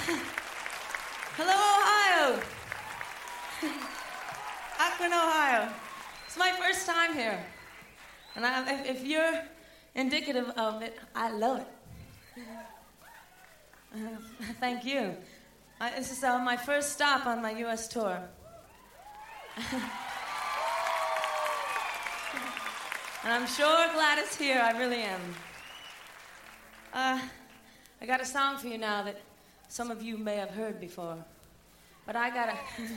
Hello, Ohio. Akron, Ohio. It's my first time here. And if you're indicative of it, I love it. Thank you. This is my first stop on my U.S. tour. And I'm sure glad it's here. I really am. I got a song for you now that some of you may have heard before. But I gotta...